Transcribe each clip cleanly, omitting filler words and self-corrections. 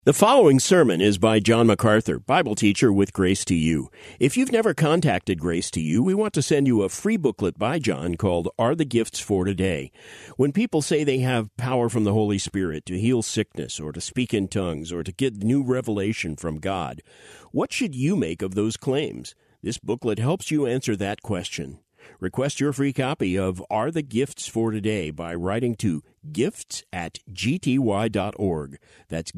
The following sermon is by John MacArthur, Bible teacher with Grace to You. If you've never contacted Grace to You, we want to send you a free booklet by John called Are the Gifts for Today? When people say they have power from the Holy Spirit to heal sickness or to speak in tongues or to get new revelation from God, what should you make of those claims? This booklet helps you answer that question. Request your free copy of Are the Gifts for Today by writing to gifts@gty.org. That's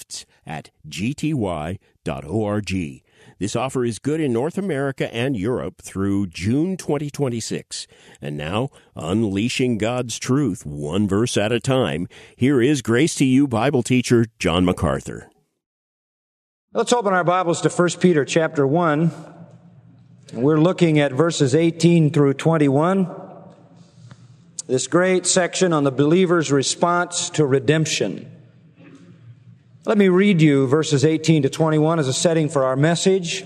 gifts@gty.org. This offer is good in North America and Europe through June 2026. And now, unleashing God's truth one verse at a time, here is Grace to You Bible teacher John MacArthur. Let's open our Bibles to 1 Peter chapter 1. We're looking at verses 18 through 21. This great section on the believer's response to redemption. Let me read you verses 18 to 21 as a setting for our message.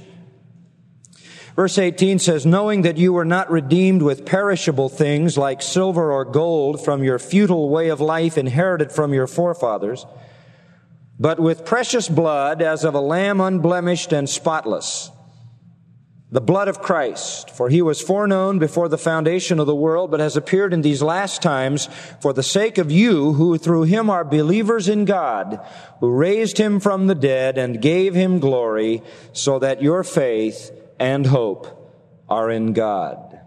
Verse 18 says, "Knowing that you were not redeemed with perishable things like silver or gold from your futile way of life inherited from your forefathers, but with precious blood as of a lamb unblemished and spotless, the blood of Christ. For he was foreknown before the foundation of the world, but has appeared in these last times for the sake of you, who through him are believers in God, who raised him from the dead and gave him glory, so that your faith and hope are in God."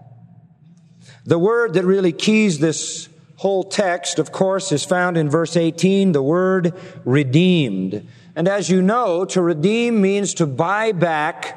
The word that really keys this whole text, of course, is found in verse 18, the word redeemed. And as you know, to redeem means to buy back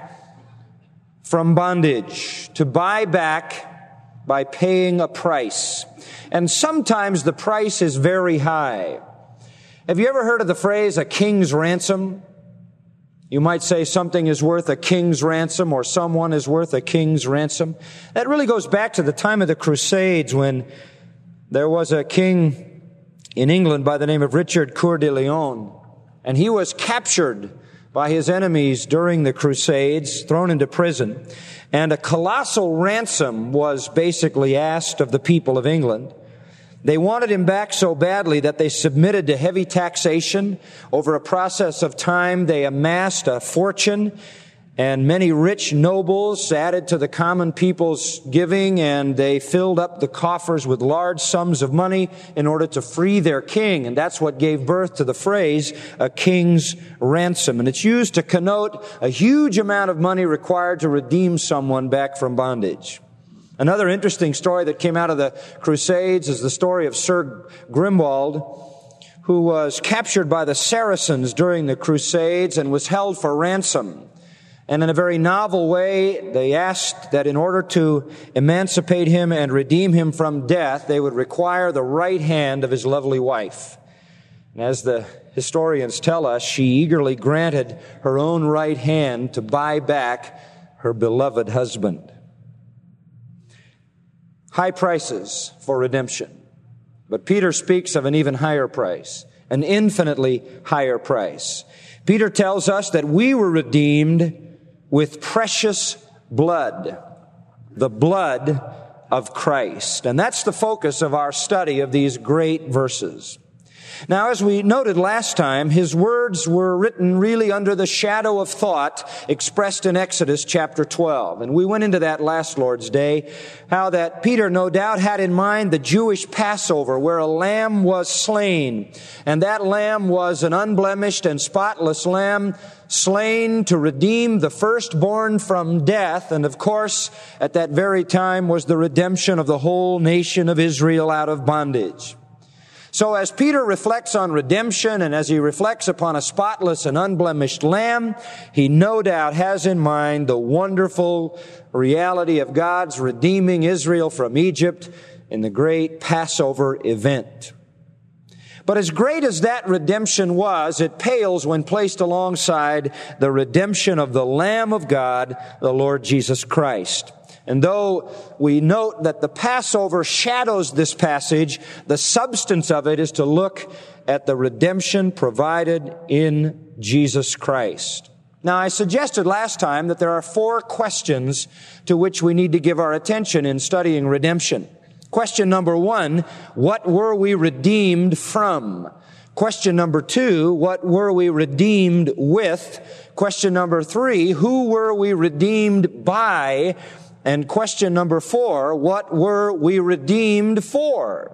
from bondage, to buy back by paying a price. And sometimes the price is very high. Have you ever heard of the phrase, a king's ransom? You might say something is worth a king's ransom, or someone is worth a king's ransom. That really goes back to the time of the Crusades, when there was a king in England by the name of Richard Coeur de Lion, and he was captured by his enemies during the Crusades, thrown into prison. And a colossal ransom was basically asked of the people of England. They wanted him back so badly that they submitted to heavy taxation. Over a process of time, they amassed a fortune, and many rich nobles added to the common people's giving, and they filled up the coffers with large sums of money in order to free their king. And that's what gave birth to the phrase, a king's ransom. And it's used to connote a huge amount of money required to redeem someone back from bondage. Another interesting story that came out of the Crusades is the story of Sir Grimwald, who was captured by the Saracens during the Crusades and was held for ransom. And in a very novel way, they asked that in order to emancipate him and redeem him from death, they would require the right hand of his lovely wife. And as the historians tell us, she eagerly granted her own right hand to buy back her beloved husband. High prices for redemption. But Peter speaks of an even higher price, an infinitely higher price. Peter tells us that we were redeemed with precious blood, the blood of Christ. And that's the focus of our study of these great verses. Now, as we noted last time, his words were written really under the shadow of thought expressed in Exodus chapter 12. And we went into that last Lord's Day, how that Peter no doubt had in mind the Jewish Passover, where a lamb was slain. And that lamb was an unblemished and spotless lamb, slain to redeem the firstborn from death. And of course, at that very time was the redemption of the whole nation of Israel out of bondage. So as Peter reflects on redemption, and as he reflects upon a spotless and unblemished lamb, he no doubt has in mind the wonderful reality of God's redeeming Israel from Egypt in the great Passover event. But as great as that redemption was, it pales when placed alongside the redemption of the Lamb of God, the Lord Jesus Christ. And though we note that the Passover shadows this passage, the substance of it is to look at the redemption provided in Jesus Christ. Now, I suggested last time that there are 4 questions to which we need to give our attention in studying redemption. Question number 1, what were we redeemed from? Question number 2, what were we redeemed with? Question number 3, who were we redeemed by? And question number 4, what were we redeemed for?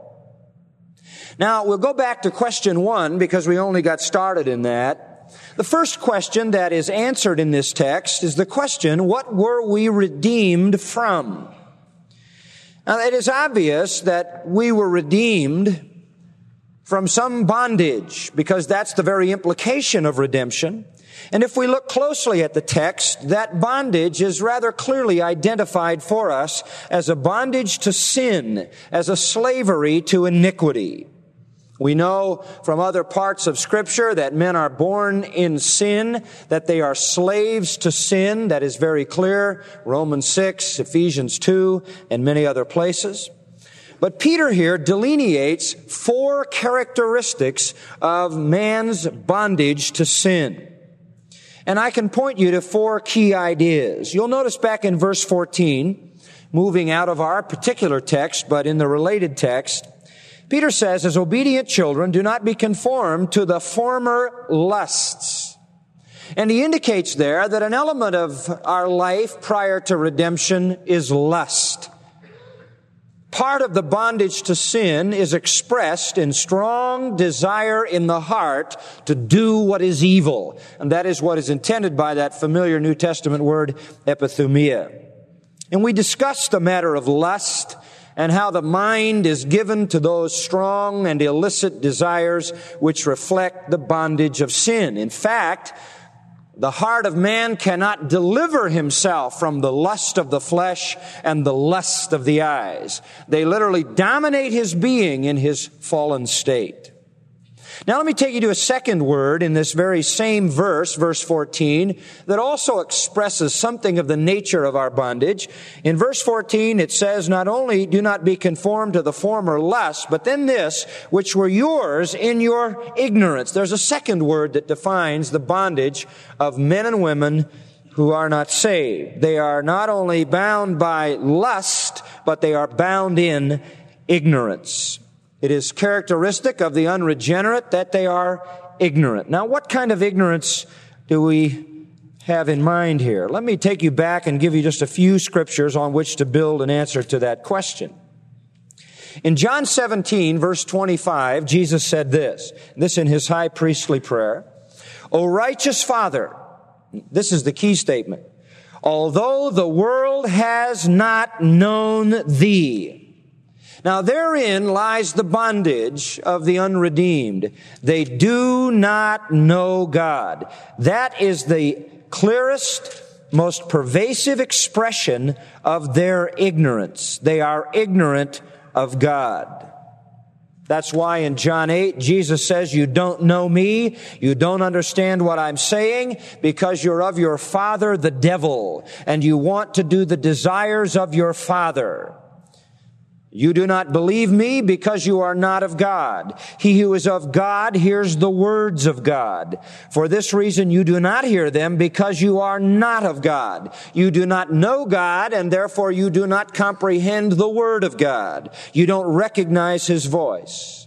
Now, we'll go back to question 1 because we only got started in that. The first question that is answered in this text is the question, what were we redeemed from? Now, it is obvious that we were redeemed from some bondage, because that's the very implication of redemption. And if we look closely at the text, that bondage is rather clearly identified for us as a bondage to sin, as a slavery to iniquity. We know from other parts of Scripture that men are born in sin, that they are slaves to sin. That is very clear. Romans 6, Ephesians 2, and many other places. But Peter here delineates 4 characteristics of man's bondage to sin. And I can point you to 4 key ideas. You'll notice back in verse 14, moving out of our particular text, but in the related text, Peter says, as obedient children, do not be conformed to the former lusts. And he indicates there that an element of our life prior to redemption is lust. Part of the bondage to sin is expressed in strong desire in the heart to do what is evil. And that is what is intended by that familiar New Testament word, epithumia. And we discussed the matter of lust and how the mind is given to those strong and illicit desires which reflect the bondage of sin. In fact, the heart of man cannot deliver himself from the lust of the flesh and the lust of the eyes. They literally dominate his being in his fallen state. Now let me take you to a second word in this very same verse, verse 14, that also expresses something of the nature of our bondage. In verse 14 it says, not only do not be conformed to the former lust, but then this, which were yours in your ignorance. There's a second word that defines the bondage of men and women who are not saved. They are not only bound by lust, but they are bound in ignorance. It is characteristic of the unregenerate that they are ignorant. Now, what kind of ignorance do we have in mind here? Let me take you back and give you just a few scriptures on which to build an answer to that question. In John 17, verse 25, Jesus said this in his high priestly prayer, O righteous Father, this is the key statement, although the world has not known thee. Now therein lies the bondage of the unredeemed. They do not know God. That is the clearest, most pervasive expression of their ignorance. They are ignorant of God. That's why in John 8, Jesus says, you don't know me, you don't understand what I'm saying, because you're of your father, the devil, and you want to do the desires of your father. You do not believe me because you are not of God. He who is of God hears the words of God. For this reason you do not hear them, because you are not of God. You do not know God, and therefore you do not comprehend the word of God. You don't recognize his voice.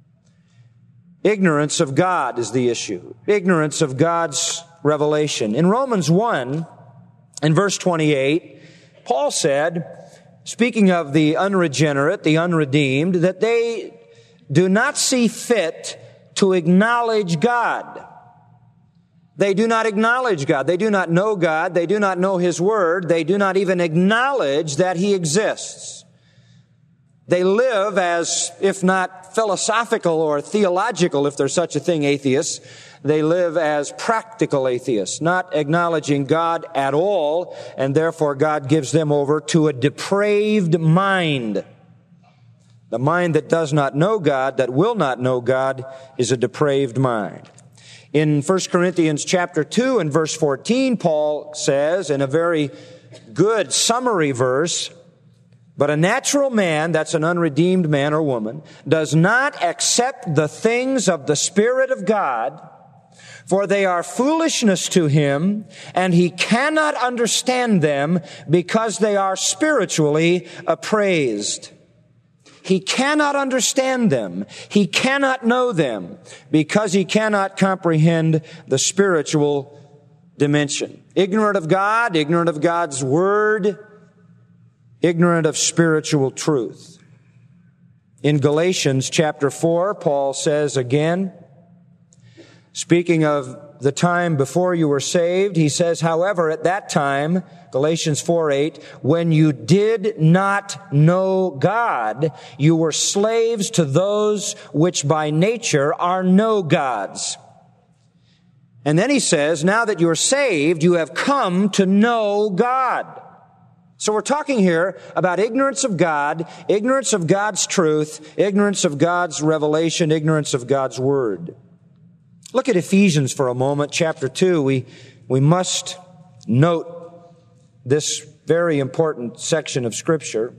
Ignorance of God is the issue. Ignorance of God's revelation. In Romans 1, in verse 28, Paul said, speaking of the unregenerate, the unredeemed, that they do not see fit to acknowledge God. They do not acknowledge God. They do not know God. They do not know his word. They do not even acknowledge that he exists. They live as, if not philosophical or theological, if there's such a thing, atheists, they live as practical atheists, not acknowledging God at all, and therefore God gives them over to a depraved mind. The mind that does not know God, that will not know God, is a depraved mind. In 1 Corinthians chapter 2 and verse 14, Paul says, in a very good summary verse, but a natural man, that's an unredeemed man or woman, does not accept the things of the Spirit of God, for they are foolishness to him, and he cannot understand them because they are spiritually appraised. He cannot understand them. He cannot know them because he cannot comprehend the spiritual dimension. Ignorant of God, ignorant of God's Word, ignorant of spiritual truth. In Galatians chapter 4, Paul says again, speaking of the time before you were saved, he says, however, at that time, Galatians 4:8, when you did not know God, you were slaves to those which by nature are no gods. And then he says, now that you're saved, you have come to know God. So we're talking here about ignorance of God, ignorance of God's truth, ignorance of God's revelation, ignorance of God's Word. Look at Ephesians for a moment, chapter 2. We must note this very important section of Scripture.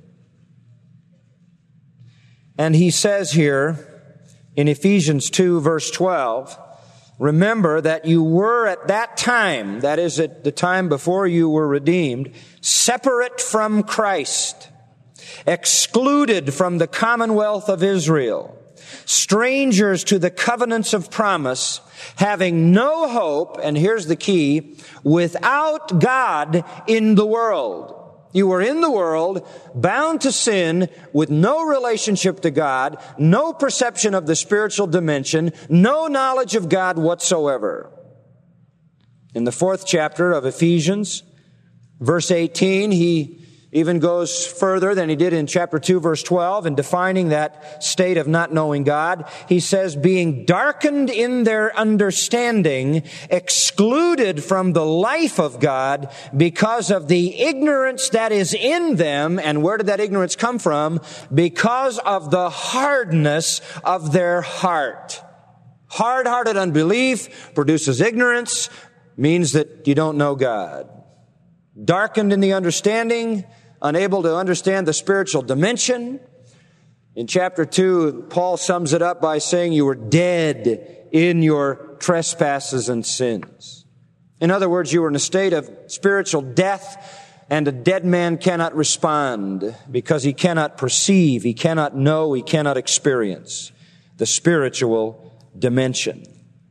And he says here in Ephesians 2, verse 12, remember that you were at that time, that is at the time before you were redeemed, separate from Christ, excluded from the commonwealth of Israel, strangers to the covenants of promise, having no hope, and here's the key, without God in the world. You were in the world, bound to sin, with no relationship to God, no perception of the spiritual dimension, no knowledge of God whatsoever. In the 4th chapter of Ephesians, verse 18, he even goes further than he did in chapter 2, verse 12, in defining that state of not knowing God. He says, being darkened in their understanding, excluded from the life of God because of the ignorance that is in them. And where did that ignorance come from? Because of the hardness of their heart. Hard-hearted unbelief produces ignorance, means that you don't know God. Darkened in the understanding, unable to understand the spiritual dimension. In chapter 2, Paul sums it up by saying you were dead in your trespasses and sins. In other words, you were in a state of spiritual death, and a dead man cannot respond because he cannot perceive, he cannot know, he cannot experience the spiritual dimension.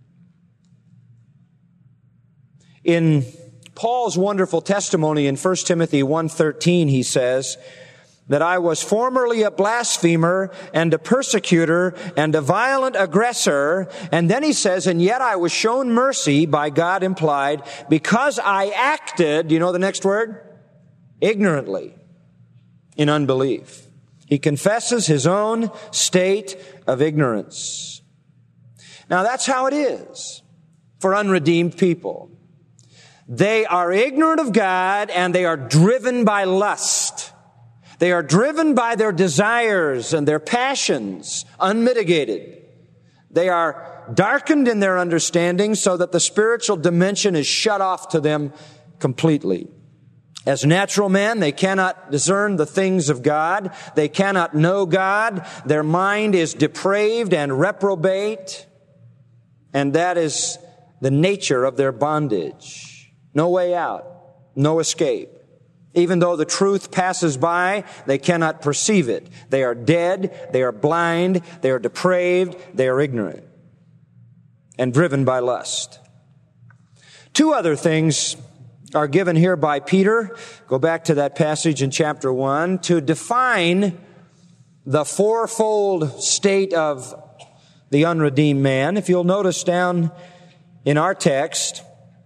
In Paul's wonderful testimony in 1 Timothy 1:13, he says that I was formerly a blasphemer and a persecutor and a violent aggressor. And then he says, and yet I was shown mercy by God implied because I acted, you know the next word? Ignorantly, in unbelief. He confesses his own state of ignorance. Now that's how it is for unredeemed people. They are ignorant of God and they are driven by lust. They are driven by their desires and their passions, unmitigated. They are darkened in their understanding so that the spiritual dimension is shut off to them completely. As natural men, they cannot discern the things of God. They cannot know God. Their mind is depraved and reprobate. And that is the nature of their bondage. No way out, no escape. Even though the truth passes by, they cannot perceive it. They are dead, they are blind, they are depraved, they are ignorant, and driven by lust. Two other things are given here by Peter. Go back to that passage in chapter 1 to define the fourfold state of the unredeemed man. If you'll notice down in our text,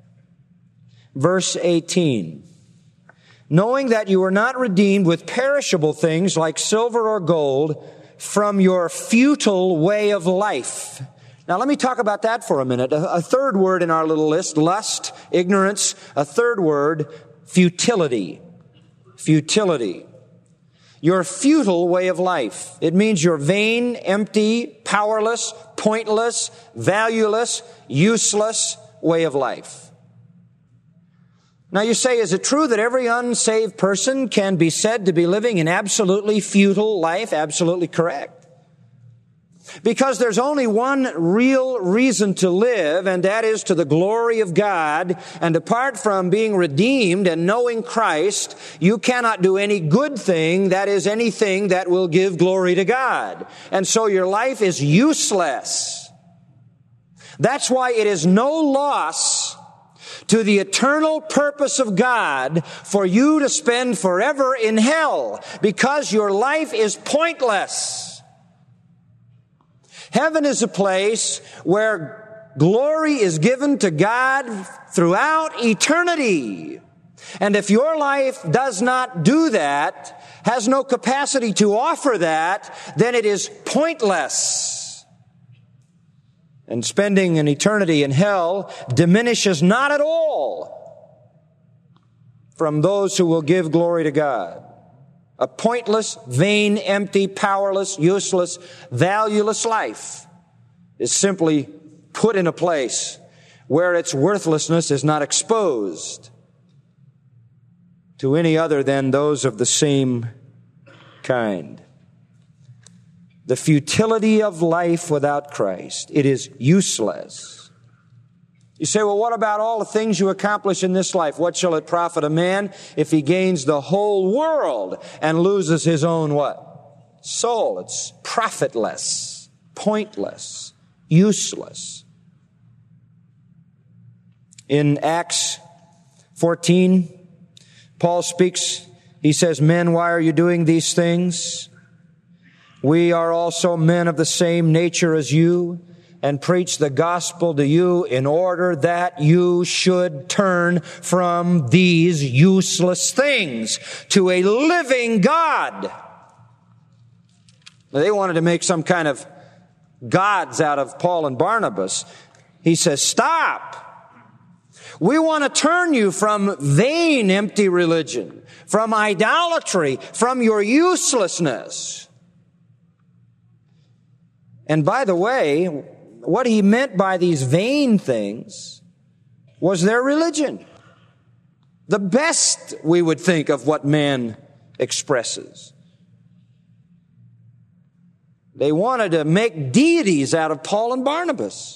verse 18, knowing that you were not redeemed with perishable things like silver or gold from your futile way of life. Now let me talk about that for a minute. A third word in our little list, lust, ignorance. A third word, futility. Futility. Your futile way of life. It means your vain, empty, powerless, pointless, valueless, useless way of life. Now you say, is it true that every unsaved person can be said to be living an absolutely futile life? Absolutely correct. Because there's only one real reason to live, and that is to the glory of God. And apart from being redeemed and knowing Christ, you cannot do any good thing, that is, anything that will give glory to God. And so your life is useless. That's why it is no loss to the eternal purpose of God for you to spend forever in hell, because your life is pointless. Heaven is a place where glory is given to God throughout eternity. And if your life does not do that, has no capacity to offer that, then it is pointless. And spending an eternity in hell diminishes not at all from those who will give glory to God. A pointless, vain, empty, powerless, useless, valueless life is simply put in a place where its worthlessness is not exposed to any other than those of the same kind. The futility of life without Christ. It is useless. You say, well, what about all the things you accomplish in this life? What shall it profit a man if he gains the whole world and loses his own what? Soul. It's profitless, pointless, useless. In Acts 14, Paul speaks. He says, men, why are you doing these things? We are also men of the same nature as you, and preach the gospel to you in order that you should turn from these useless things to a living God. Now, they wanted to make some kind of gods out of Paul and Barnabas. He says, stop. We want to turn you from vain, empty religion, from idolatry, from your uselessness. And by the way, what he meant by these vain things was their religion. The best, we would think, of what man expresses. They wanted to make deities out of Paul and Barnabas.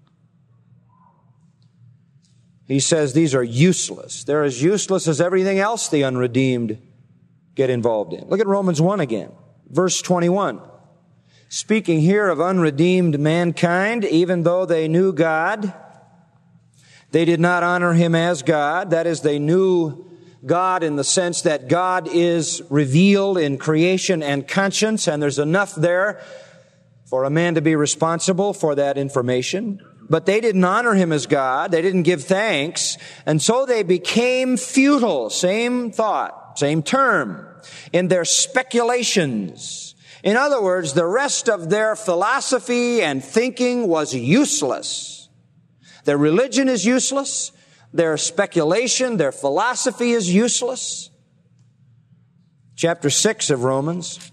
He says these are useless. They're as useless as everything else the unredeemed get involved in. Look at Romans 1 again, verse 21. Speaking here of unredeemed mankind, even though they knew God, they did not honor Him as God. That is, they knew God in the sense that God is revealed in creation and conscience, and there's enough there for a man to be responsible for that information. But they didn't honor Him as God. They didn't give thanks. And so they became futile. Same thought, same term, in their speculations. In other words, the rest of their philosophy and thinking was useless. Their religion is useless. Their speculation, their philosophy is useless. Chapter 6 of Romans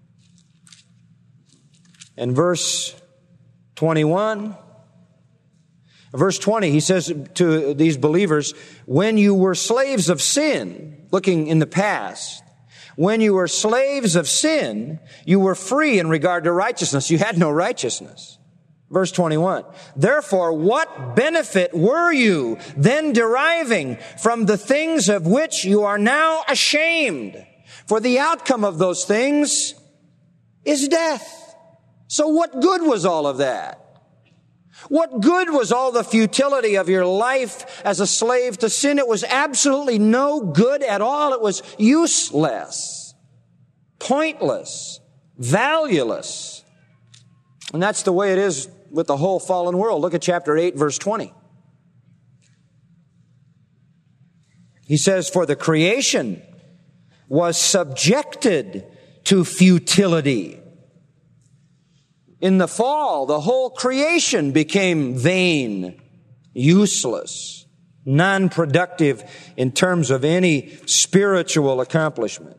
and verse 21. Verse 20, he says to these believers, when you were slaves of sin, looking in the past, when you were slaves of sin, you were free in regard to righteousness. You had no righteousness. Verse 21. Therefore, what benefit were you then deriving from the things of which you are now ashamed? For the outcome of those things is death. So what good was all of that? What good was all the futility of your life as a slave to sin? It was absolutely no good at all. It was useless, pointless, valueless. And that's the way it is with the whole fallen world. Look at chapter 8, verse 20. He says, for the creation was subjected to futility. In the fall, the whole creation became vain, useless, non-productive in terms of any spiritual accomplishment.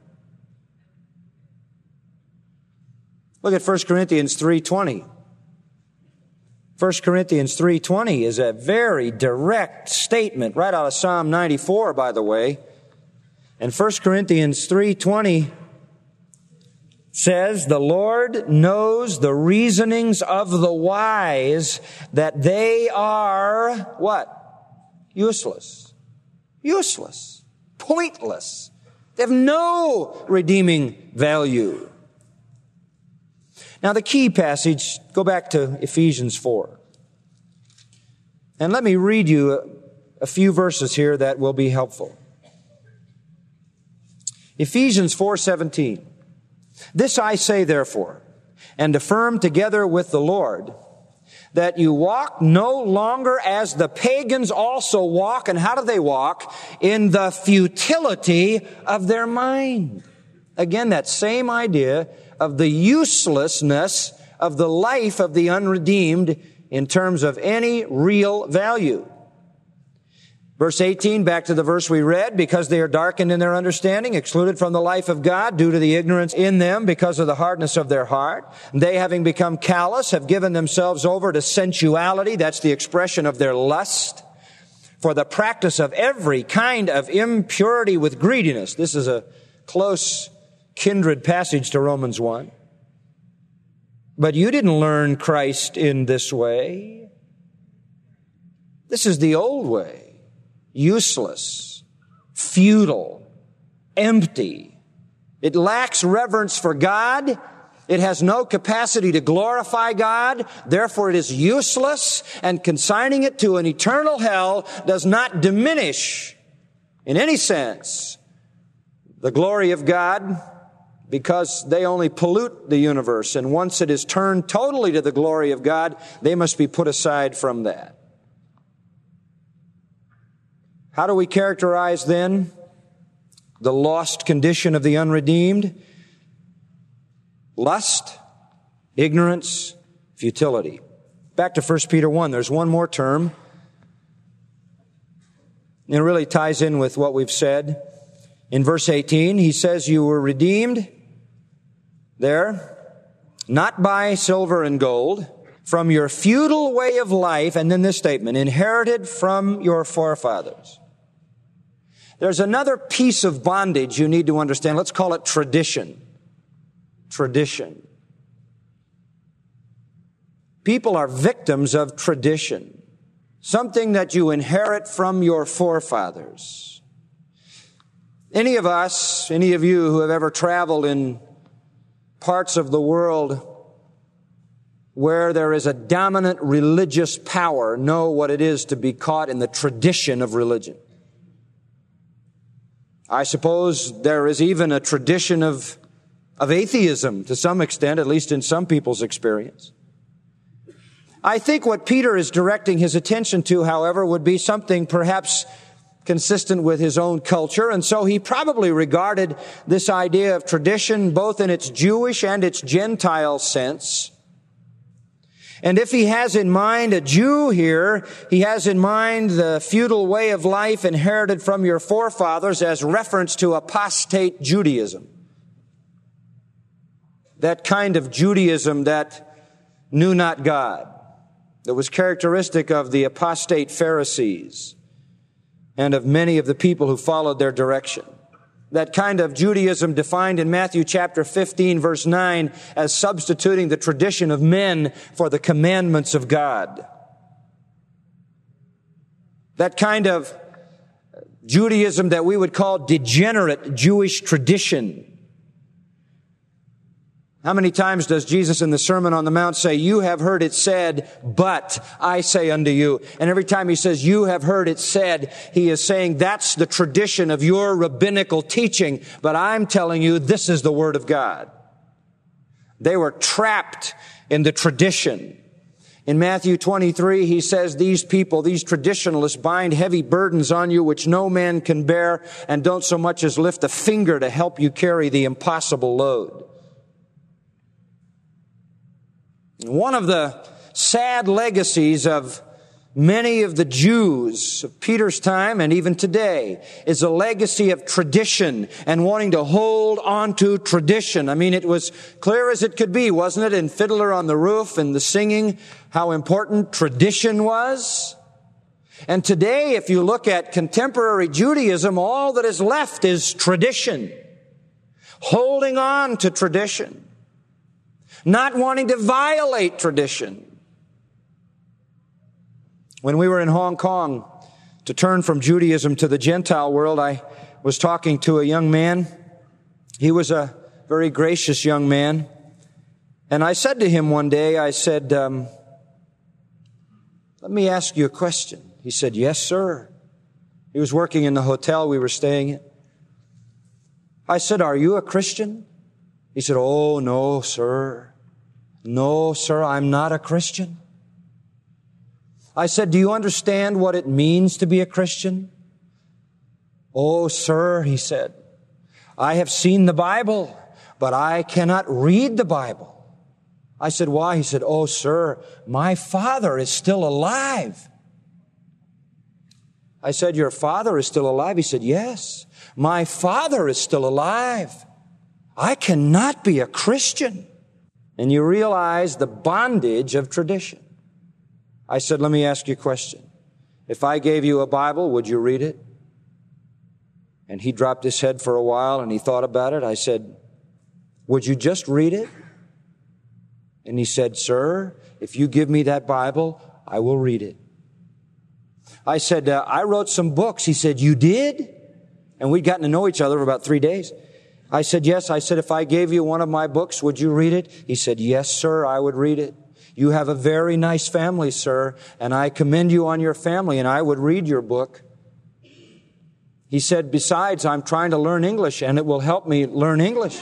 Look at 1 Corinthians 3:20. 1 Corinthians 3:20 is a very direct statement, right out of Psalm 94, by the way. And 1 Corinthians 3:20 says, the Lord knows the reasonings of the wise, that they are, what? Useless. Useless. Pointless. They have no redeeming value. Now the key passage, go back to Ephesians 4. And let me read you a few verses here that will be helpful. Ephesians 4:17. This I say therefore, and affirm together with the Lord, that you walk no longer as the pagans also walk. And how do they walk? In the futility of their mind. Again, that same idea of the uselessness of the life of the unredeemed in terms of any real value. Verse 18, back to the verse we read, because they are darkened in their understanding, excluded from the life of God due to the ignorance in them because of the hardness of their heart. They, having become callous, have given themselves over to sensuality. That's the expression of their lust. For the practice of every kind of impurity with greediness. This is a close kindred passage to Romans 1. But you didn't learn Christ in this way. This is the old way. Useless, futile, empty. It lacks reverence for God. It has no capacity to glorify God. Therefore, it is useless, and consigning it to an eternal hell does not diminish, in any sense, the glory of God, because they only pollute the universe. And once it is turned totally to the glory of God, they must be put aside from that. How do we characterize then the lost condition of the unredeemed? Lust, ignorance, futility. Back to 1 Peter 1, there's one more term. And it really ties in with what we've said. In verse 18, he says, you were redeemed there, not by silver and gold, from your futile way of life, and then this statement, inherited from your forefathers. There's another piece of bondage you need to understand. Let's call it tradition. Tradition. People are victims of tradition. Something that you inherit from your forefathers. Any of us, any of you who have ever traveled in parts of the world where there is a dominant religious power know what it is to be caught in the tradition of religion. I suppose there is even a tradition of atheism to some extent, at least in some people's experience. I think what Peter is directing his attention to, however, would be something perhaps consistent with his own culture. And so he probably regarded this idea of tradition both in its Jewish and its Gentile sense. And if he has in mind a Jew here, he has in mind the futile way of life inherited from your forefathers as reference to apostate Judaism. That kind of Judaism that knew not God, that was characteristic of the apostate Pharisees and of many of the people who followed their direction. That kind of Judaism defined in Matthew chapter 15, verse 9, as substituting the tradition of men for the commandments of God. That kind of Judaism that we would call degenerate Jewish tradition. How many times does Jesus in the Sermon on the Mount say, you have heard it said, but I say unto you. And every time he says, you have heard it said, he is saying that's the tradition of your rabbinical teaching. But I'm telling you, this is the Word of God. They were trapped in the tradition. In Matthew 23, he says, these people, these traditionalists, bind heavy burdens on you which no man can bear, and don't so much as lift a finger to help you carry the impossible load. One of the sad legacies of many of the Jews of Peter's time and even today is a legacy of tradition and wanting to hold on to tradition. I mean, it was clear as it could be, wasn't it, in Fiddler on the Roof and the singing, how important tradition was? And today, if you look at contemporary Judaism, all that is left is tradition. Holding on to tradition. not wanting to violate tradition. When we were in Hong Kong to turn from Judaism to the Gentile world, I was talking to a young man. He was a very gracious young man. And I said to him one day, I said, let me ask you a question. He said, yes, sir. He was working in the hotel we were staying in. I said, are you a Christian? He said, oh, no, sir. No, sir, I'm not a Christian. I said, do you understand what it means to be a Christian? Oh, sir, he said, I have seen the Bible, but I cannot read the Bible. I said, why? He said, oh, sir, my father is still alive. I said, your father is still alive? He said, yes, my father is still alive. I cannot be a Christian. And you realize the bondage of tradition. I said, let me ask you a question. If I gave you a Bible, would you read it? And he dropped his head for a while and he thought about it. I said, would you just read it? And he said, sir, if you give me that Bible, I will read it. I said, I wrote some books. He said, you did? And we'd gotten to know each other for about 3 days. I said, yes. I said, if I gave you one of my books, would you read it? He said, yes, sir, I would read it. You have a very nice family, sir, and I commend you on your family, and I would read your book. He said, besides, I'm trying to learn English, and it will help me learn English.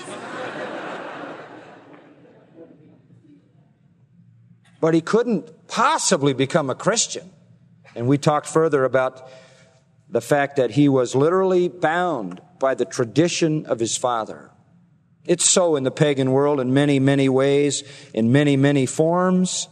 But he couldn't possibly become a Christian. And we talked further about the fact that he was literally bound by the tradition of his father. It's so in the pagan world in many, many ways, in many, many forms.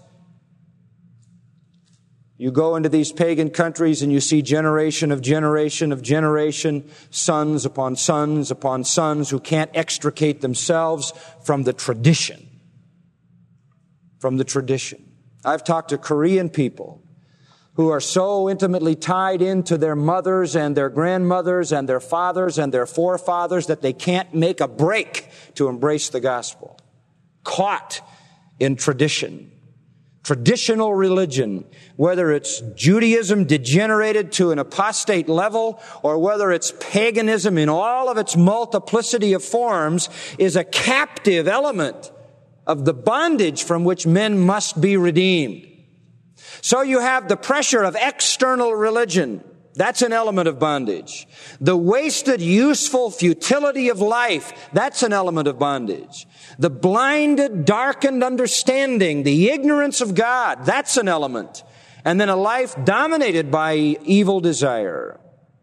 You go into these pagan countries and you see generation of generation of generation, sons upon sons who can't extricate themselves from the tradition. From the tradition. I've talked to Korean people who are so intimately tied into their mothers and their grandmothers and their fathers and their forefathers that they can't make a break to embrace the gospel. Caught in tradition. Traditional religion, whether it's Judaism degenerated to an apostate level or whether it's paganism in all of its multiplicity of forms, is a captive element of the bondage from which men must be redeemed. So you have the pressure of external religion. That's an element of bondage. The wasted, useful futility of life, that's an element of bondage. The blinded, darkened understanding, the ignorance of God, that's an element. And then a life dominated by evil desire.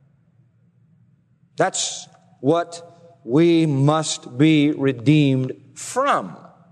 That's what we must be redeemed from.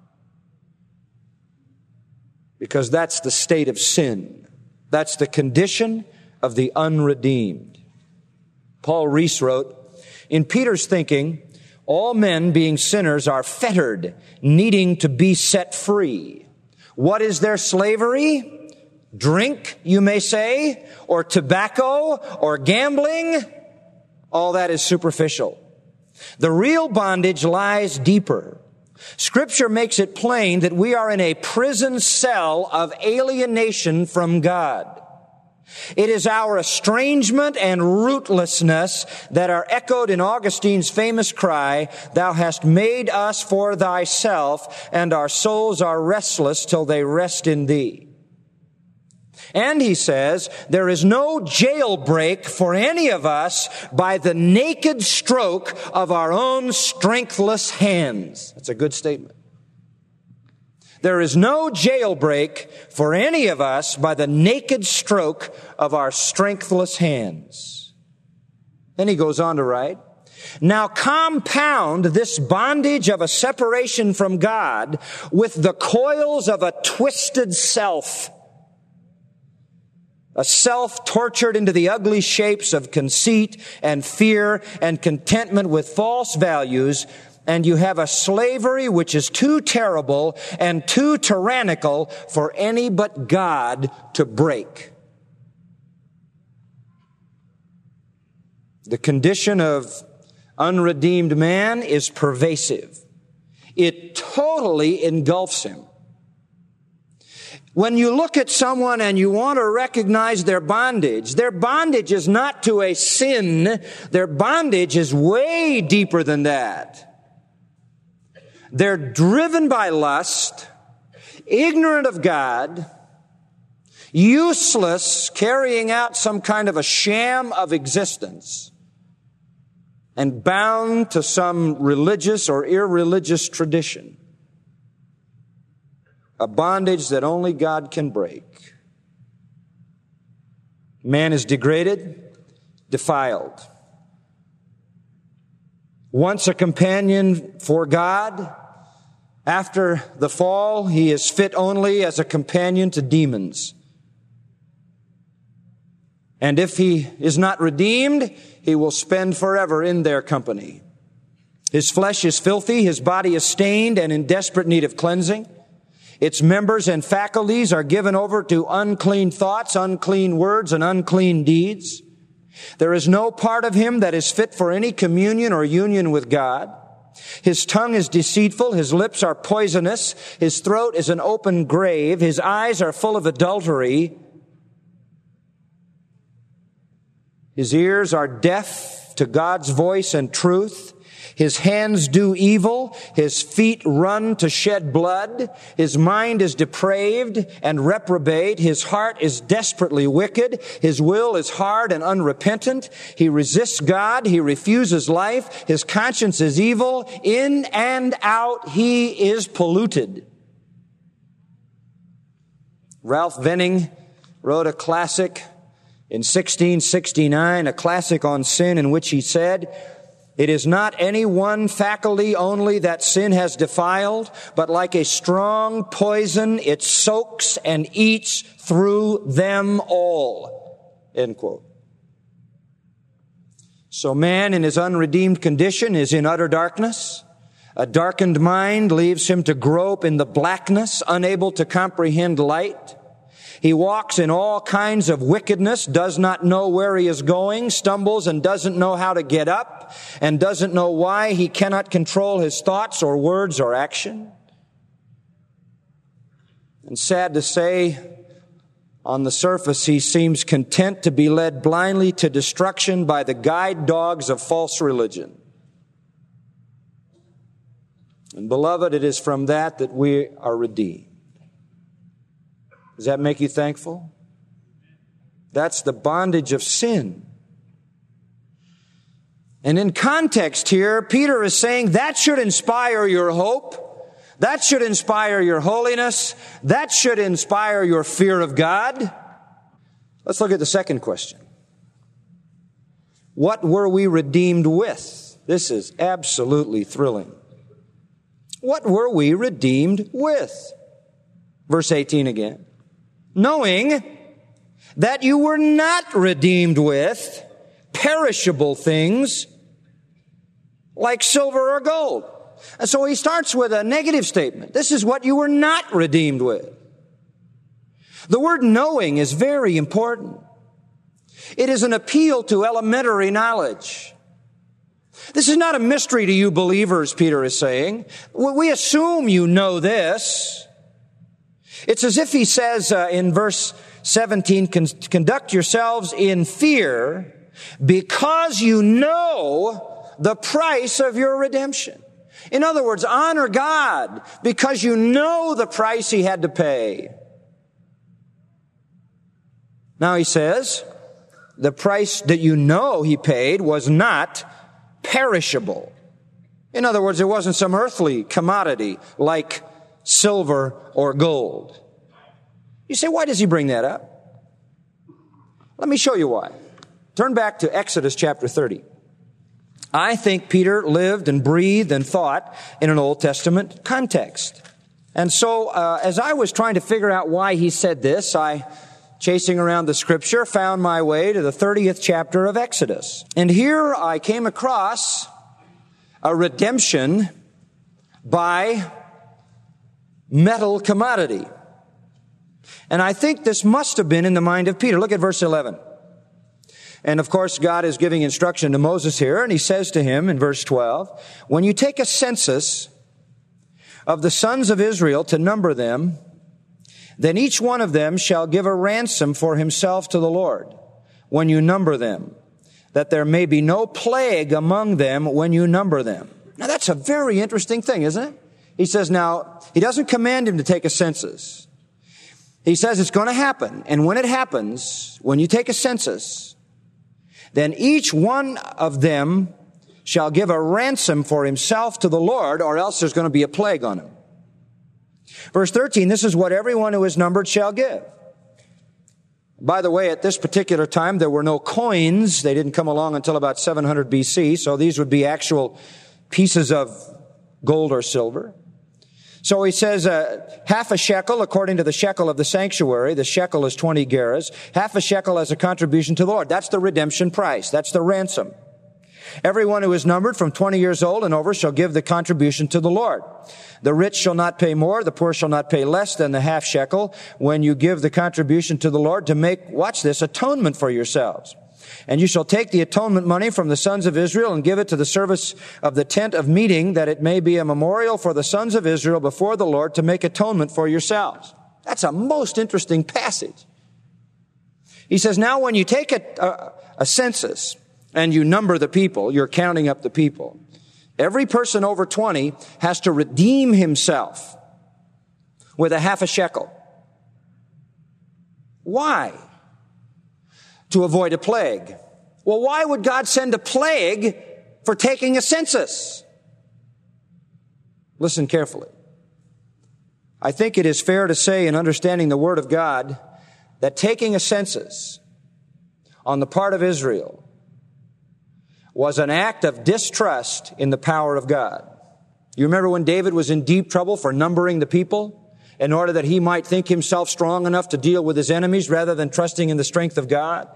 Because that's the state of sin. That's the condition of the unredeemed. Paul Rees wrote, in Peter's thinking, all men being sinners are fettered, needing to be set free. What is their slavery? Drink, you may say, or tobacco, or gambling. All that is superficial. The real bondage lies deeper. Scripture makes it plain that we are in a prison cell of alienation from God. It is our estrangement and rootlessness that are echoed in Augustine's famous cry, "Thou hast made us for thyself, and our souls are restless till they rest in thee." And he says, there is no jailbreak for any of us by the naked stroke of our own strengthless hands. That's a good statement. There is no jailbreak for any of us by the naked stroke of our strengthless hands. Then he goes on to write, now compound this bondage of a separation from God with the coils of a twisted self. A self tortured into the ugly shapes of conceit and fear and contentment with false values, and you have a slavery which is too terrible and too tyrannical for any but God to break. The condition of unredeemed man is pervasive. It totally engulfs him. When you look at someone and you want to recognize their bondage is not to a sin. Their bondage is way deeper than that. They're driven by lust, ignorant of God, useless, carrying out some kind of a sham of existence, and bound to some religious or irreligious tradition. A bondage that only God can break. Man is degraded, defiled. Once a companion for God, after the fall, he is fit only as a companion to demons. And if he is not redeemed, he will spend forever in their company. His flesh is filthy, his body is stained and in desperate need of cleansing. Its members and faculties are given over to unclean thoughts, unclean words, and unclean deeds. There is no part of him that is fit for any communion or union with God. His tongue is deceitful, his lips are poisonous, his throat is an open grave, his eyes are full of adultery, his ears are deaf to God's voice and truth. His hands do evil. His feet run to shed blood. His mind is depraved and reprobate. His heart is desperately wicked. His will is hard and unrepentant. He resists God. He refuses life. His conscience is evil. In and out, he is polluted. Ralph Venning wrote a classic in 1669, a classic on sin, in which he said, "It is not any one faculty only that sin has defiled, but like a strong poison, it soaks and eats through them all." End quote. So man in his unredeemed condition is in utter darkness. A darkened mind leaves him to grope in the blackness, unable to comprehend light. He walks in all kinds of wickedness, does not know where he is going, stumbles and doesn't know how to get up, and doesn't know why he cannot control his thoughts or words or action. And sad to say, on the surface, he seems content to be led blindly to destruction by the guide dogs of false religion. And beloved, it is from that we are redeemed. Does that make you thankful? That's the bondage of sin. And in context here, Peter is saying that should inspire your hope. That should inspire your holiness. That should inspire your fear of God. Let's look at the second question. What were we redeemed with? This is absolutely thrilling. What were we redeemed with? Verse 18 again. Knowing that you were not redeemed with perishable things like silver or gold. And so he starts with a negative statement. This is what you were not redeemed with. The word knowing is very important. It is an appeal to elementary knowledge. This is not a mystery to you believers, Peter is saying. We assume you know this. It's as if he says in verse 17, conduct yourselves in fear because you know the price of your redemption. In other words, honor God because you know the price he had to pay. Now he says, the price that you know he paid was not perishable. In other words, it wasn't some earthly commodity like silver or gold. You say, why does he bring that up? Let me show you why. Turn back to Exodus chapter 30. I think Peter lived and breathed and thought in an Old Testament context. And so, as I was trying to figure out why he said this, chasing around the scripture, found my way to the 30th chapter of Exodus. And here I came across a redemption by metal commodity. And I think this must have been in the mind of Peter. Look at verse 11. And of course, God is giving instruction to Moses here, and he says to him in verse 12, when you take a census, of the sons of Israel to number them, then each one of them shall give a ransom for himself to the Lord when you number them, that there may be no plague among them when you number them. Now that's a very interesting thing, isn't it? He says now, he doesn't command him to take a census. He says it's going to happen. And when it happens, when you take a census, then each one of them shall give a ransom for himself to the Lord, or else there's going to be a plague on him. Verse 13, this is what everyone who is numbered shall give. By the way, at this particular time, there were no coins. They didn't come along until about 700 BC, so these would be actual pieces of gold or silver. So he says, half a shekel according to the shekel of the sanctuary. The shekel is 20 gerahs. Half a shekel as a contribution to the Lord. That's the redemption price. That's the ransom. Everyone who is numbered from 20 years old and over shall give the contribution to the Lord. The rich shall not pay more, the poor shall not pay less than the half shekel when you give the contribution to the Lord to make, watch this, atonement for yourselves. And you shall take the atonement money from the sons of Israel and give it to the service of the tent of meeting, that it may be a memorial for the sons of Israel before the Lord to make atonement for yourselves. That's a most interesting passage. He says, now when you take a census and you number the people, you're counting up the people, every person over 20 has to redeem himself with a half a shekel. Why? To avoid a plague. Well, why would God send a plague for taking a census? Listen carefully. I think it is fair to say, in understanding the Word of God, that taking a census on the part of Israel was an act of distrust in the power of God. You remember when David was in deep trouble for numbering the people in order that he might think himself strong enough to deal with his enemies rather than trusting in the strength of God?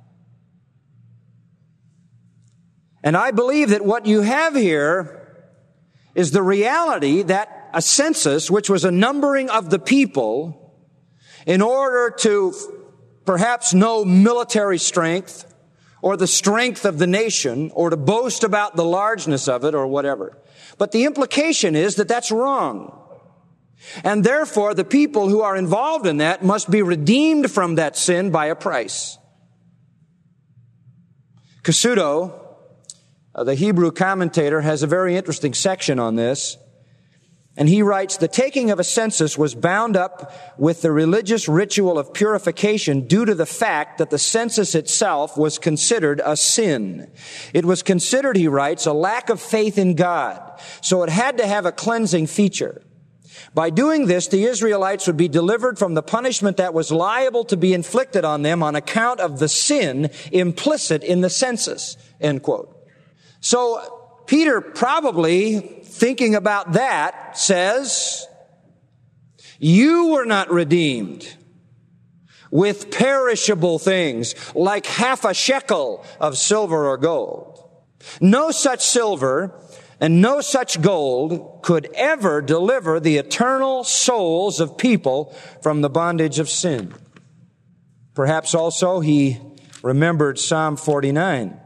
And I believe that what you have here is the reality that a census, which was a numbering of the people in order to perhaps know military strength or the strength of the nation or to boast about the largeness of it or whatever. But the implication is that that's wrong. And therefore, the people who are involved in that must be redeemed from that sin by a price. Cassuto, the Hebrew commentator, has a very interesting section on this. And he writes, the taking of a census was bound up with the religious ritual of purification due to the fact that the census itself was considered a sin. It was considered, he writes, a lack of faith in God. So it had to have a cleansing feature. By doing this, the Israelites would be delivered from the punishment that was liable to be inflicted on them on account of the sin implicit in the census, end quote. So Peter, probably thinking about that, says, you were not redeemed with perishable things like half a shekel of silver or gold. No such silver and no such gold could ever deliver the eternal souls of people from the bondage of sin. Perhaps also he remembered Psalm 49.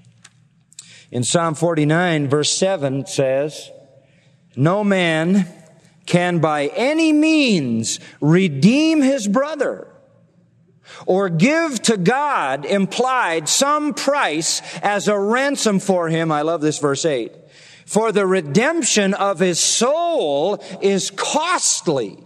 In Psalm 49, verse 7 says, no man can by any means redeem his brother or give to God, implied, some price as a ransom for him. I love this verse 8. For the redemption of his soul is costly.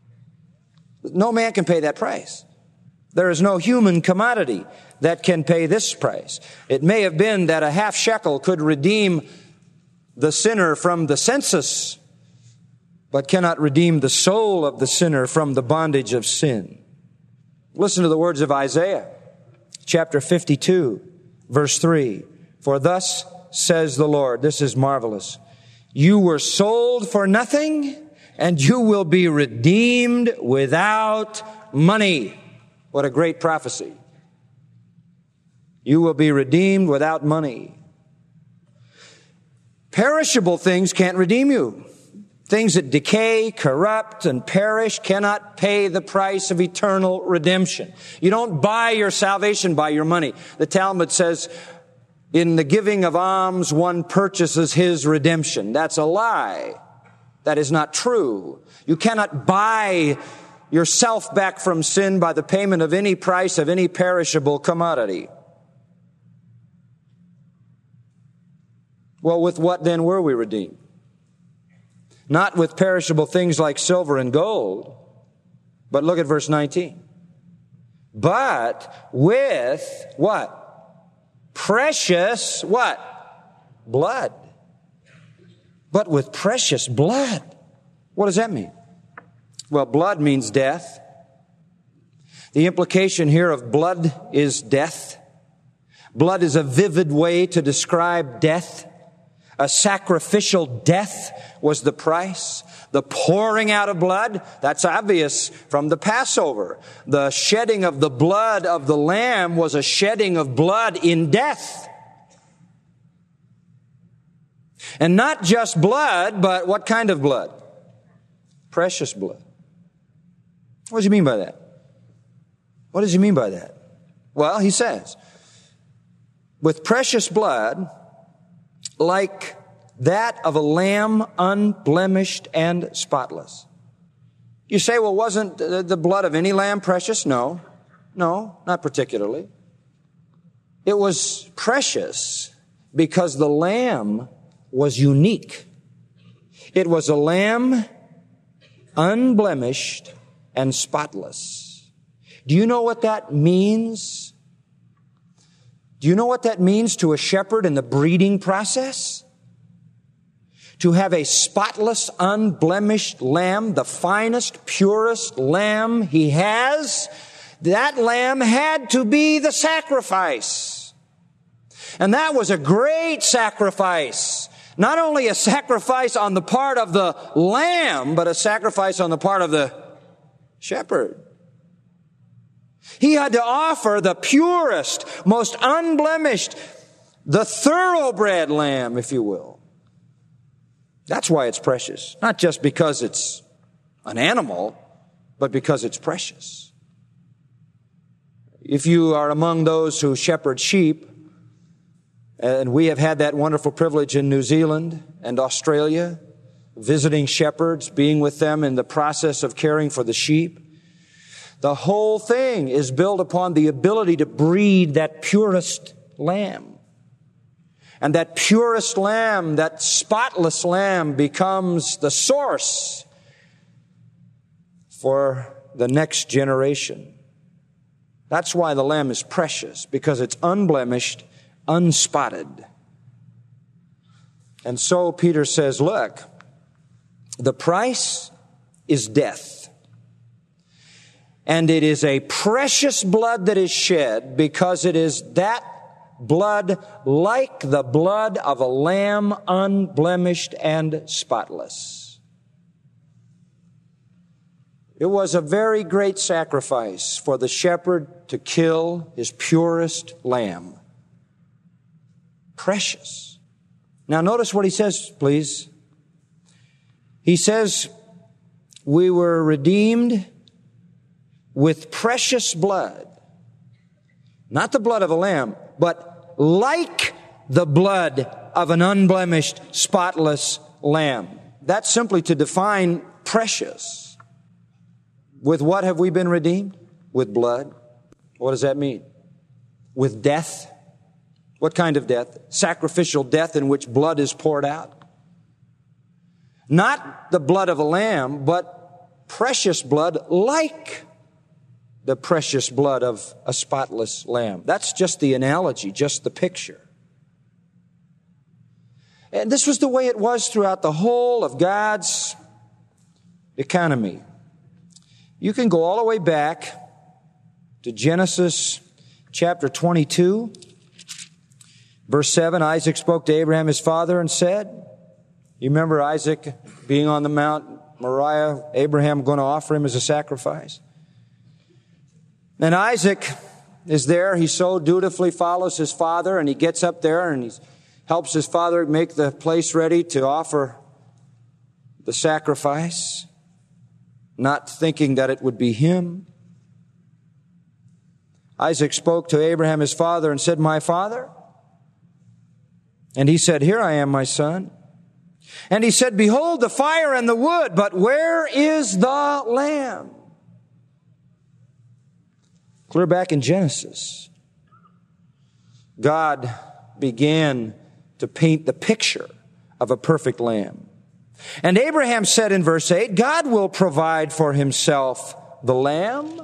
No man can pay that price. There is no human commodity that can pay this price. It may have been that a half shekel could redeem the sinner from the census, but cannot redeem the soul of the sinner from the bondage of sin. Listen to the words of Isaiah, chapter 52, verse 3. For thus says the Lord, this is marvelous, you were sold for nothing, and you will be redeemed without money. What a great prophecy. You will be redeemed without money. Perishable things can't redeem you. Things that decay, corrupt, and perish cannot pay the price of eternal redemption. You don't buy your salvation by your money. The Talmud says, in the giving of alms, one purchases his redemption. That's a lie. That is not true. You cannot buy yourself back from sin by the payment of any price of any perishable commodity. Well, with what then were we redeemed? Not with perishable things like silver and gold, but look at verse 19. But with what? Precious what? Blood. But with precious blood. What does that mean? Well, blood means death. The implication here of blood is death. Blood is a vivid way to describe death. A sacrificial death was the price. The pouring out of blood, that's obvious from the Passover. The shedding of the blood of the lamb was a shedding of blood in death. And not just blood, but what kind of blood? Precious blood. What does he mean by that? What does he mean by that? Well, he says, with precious blood, like that of a lamb unblemished and spotless. You say, well, wasn't the blood of any lamb precious? No, not particularly. It was precious because the lamb was unique. It was a lamb unblemished and spotless. Do you know what that means? Do you know what that means to a shepherd in the breeding process? To have a spotless, unblemished lamb, the finest, purest lamb he has, that lamb had to be the sacrifice. And that was a great sacrifice. Not only a sacrifice on the part of the lamb, but a sacrifice on the part of the shepherd. He had to offer the purest, most unblemished, the thoroughbred lamb, if you will. That's why it's precious. Not just because it's an animal, but because it's precious. If you are among those who shepherd sheep, and we have had that wonderful privilege in New Zealand and Australia, visiting shepherds, being with them in the process of caring for the sheep, the whole thing is built upon the ability to breed that purest lamb. And that purest lamb, that spotless lamb, becomes the source for the next generation. That's why the lamb is precious, because it's unblemished, unspotted. And so Peter says, look, the price is death. And it is a precious blood that is shed because it is that blood like the blood of a lamb unblemished and spotless. It was a very great sacrifice for the shepherd to kill his purest lamb. Precious. Now notice what he says, please. He says, we were redeemed with precious blood. Not the blood of a lamb, but like the blood of an unblemished, spotless lamb. That's simply to define precious. With what have we been redeemed? With blood. What does that mean? With death. What kind of death? Sacrificial death in which blood is poured out. Not the blood of a lamb, but precious blood like the precious blood of a spotless lamb. That's just the analogy, just the picture. And this was the way it was throughout the whole of God's economy. You can go all the way back to Genesis chapter 22, verse 7. Isaac spoke to Abraham his father and said, you remember Isaac being on the Mount Moriah, Abraham going to offer him as a sacrifice? And Isaac is there. He so dutifully follows his father, and he gets up there and he helps his father make the place ready to offer the sacrifice, not thinking that it would be him. Isaac spoke to Abraham his father and said, my father? And he said, here I am, my son. And he said, behold, the fire and the wood, but where is the lamb? Clear back in Genesis, God began to paint the picture of a perfect lamb. And Abraham said in verse 8, God will provide for himself the lamb.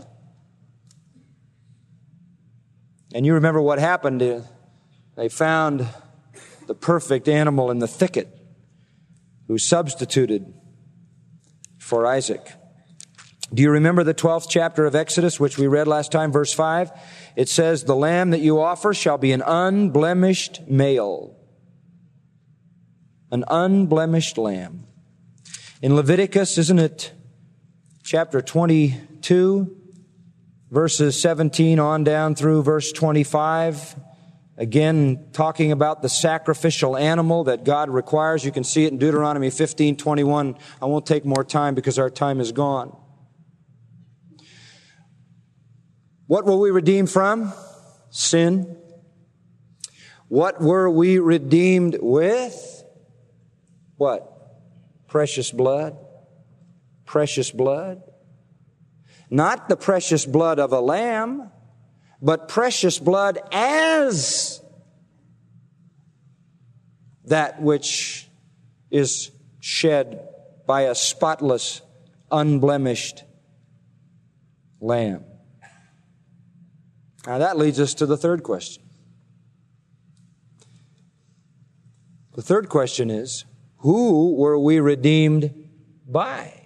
And you remember what happened. They found the perfect animal in the thicket who substituted for Isaac. Do you remember the 12th chapter of Exodus, which we read last time, verse 5? It says, the lamb that you offer shall be an unblemished male. An unblemished lamb. In Leviticus, isn't it chapter 22, verses 17 on down through verse 25, again talking about the sacrificial animal that God requires. You can see it in Deuteronomy 15:21. I won't take more time because our time is gone. What were we redeemed from? Sin. What were we redeemed with? What? Precious blood. Precious blood. Not the precious blood of a lamb, but precious blood as that which is shed by a spotless, unblemished lamb. Now that leads us to the third question. The third question is, who were we redeemed by?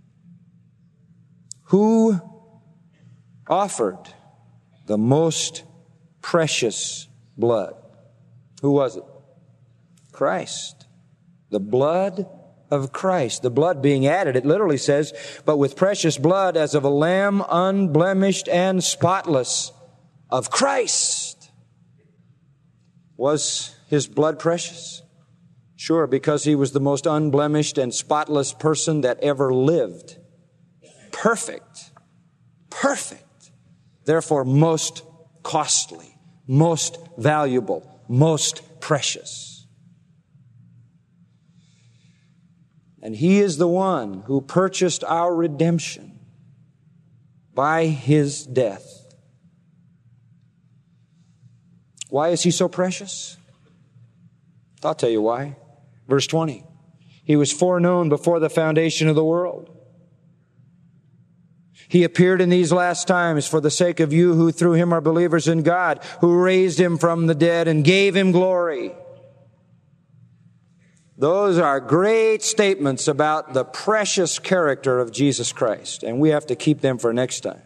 Who offered the most precious blood? Who was it? Christ. The blood of Christ. The blood being added, it literally says, but with precious blood as of a lamb unblemished and spotless of Christ. Was his blood precious? Sure, because he was the most unblemished and spotless person that ever lived. Perfect. Perfect. Therefore, most costly, most valuable, most precious. And he is the one who purchased our redemption by his death. Why is he so precious? I'll tell you why. Verse 20. He was foreknown before the foundation of the world. He appeared in these last times for the sake of you who through him are believers in God, who raised him from the dead and gave him glory. Those are great statements about the precious character of Jesus Christ, and we have to keep them for next time.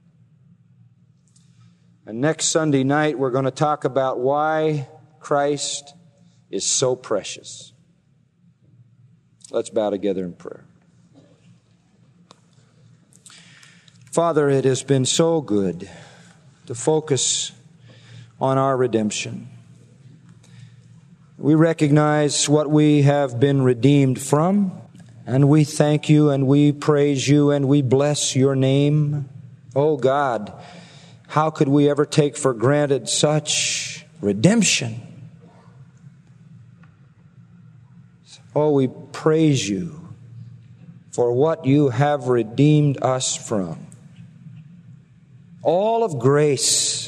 And next Sunday night, we're going to talk about why Christ is so precious. Let's bow together in prayer. Father, it has been so good to focus on our redemption. We recognize what we have been redeemed from, and we thank you and we praise you and we bless your name. Oh God, how could we ever take for granted such redemption? Oh, we praise you for what you have redeemed us from. All of grace,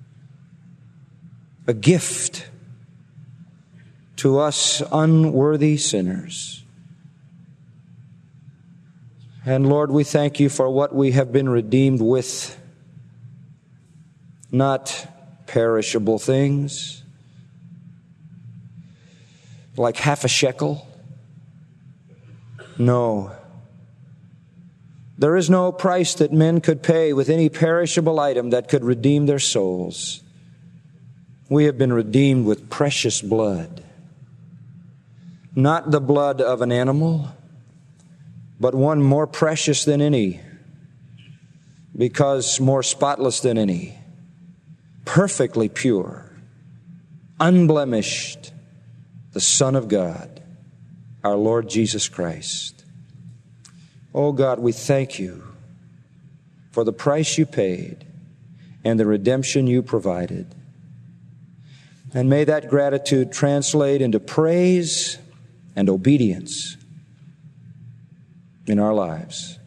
a gift to us unworthy sinners. And Lord, we thank you for what we have been redeemed with. Not perishable things, like half a shekel. No. There is no price that men could pay with any perishable item that could redeem their souls. We have been redeemed with precious blood. Not the blood of an animal, but one more precious than any, because more spotless than any, perfectly pure, unblemished, the Son of God, our Lord Jesus Christ. Oh God, we thank you for the price you paid and the redemption you provided. And may that gratitude translate into praise and obedience in our lives.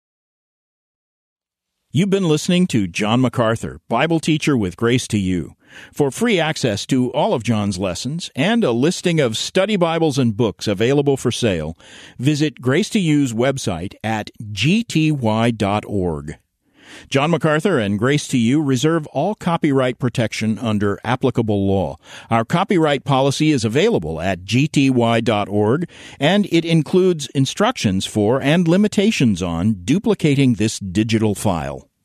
You've been listening to John MacArthur, Bible teacher with Grace to You. For free access to all of John's lessons and a listing of study Bibles and books available for sale, visit Grace to You's website at gty.org. John MacArthur and Grace to You reserve all copyright protection under applicable law. Our copyright policy is available at gty.org, and it includes instructions for and limitations on duplicating this digital file.